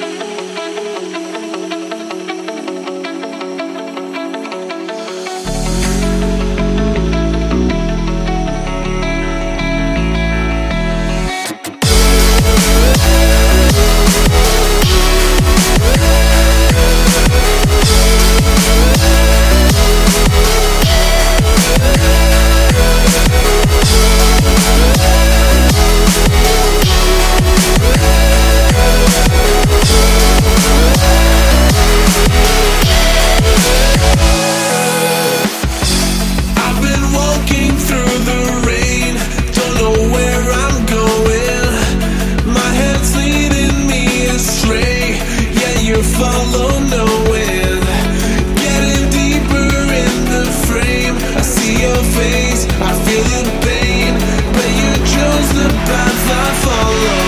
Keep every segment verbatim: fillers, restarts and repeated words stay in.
Follow no wind, getting deeper in the frame. I see your face, I feel the pain, but you chose the path I follow.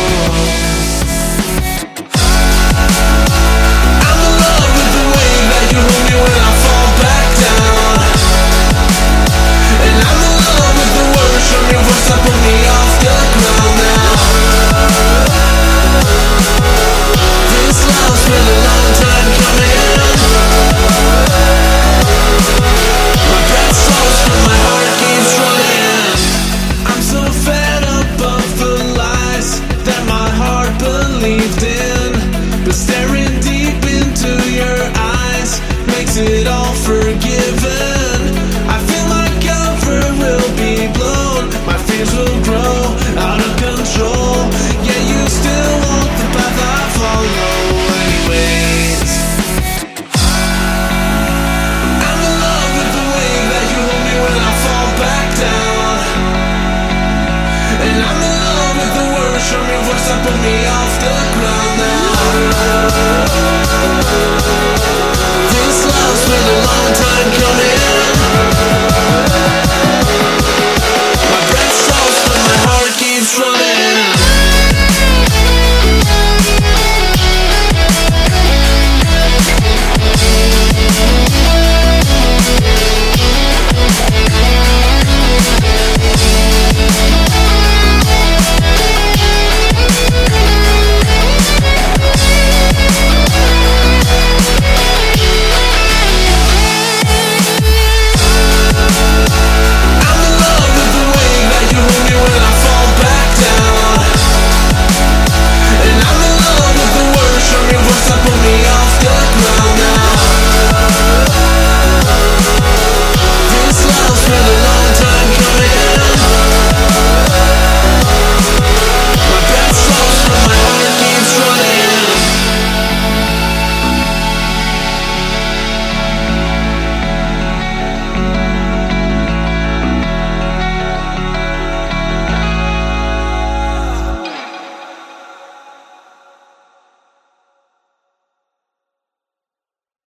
I'm in love with the way that you hold me when I fall back down, and I'm in love with the words from your voice that put me off the ground now. Love's been a long time coming. My breath slows but my heart keeps running. I'm so fed up of the lies that my heart believed in, but staring deep into your eyes makes it all forgiven. I feel my cover will be blown, my fears will grow out of control. Yeah, you still want the path I follow. Put me off the ground now.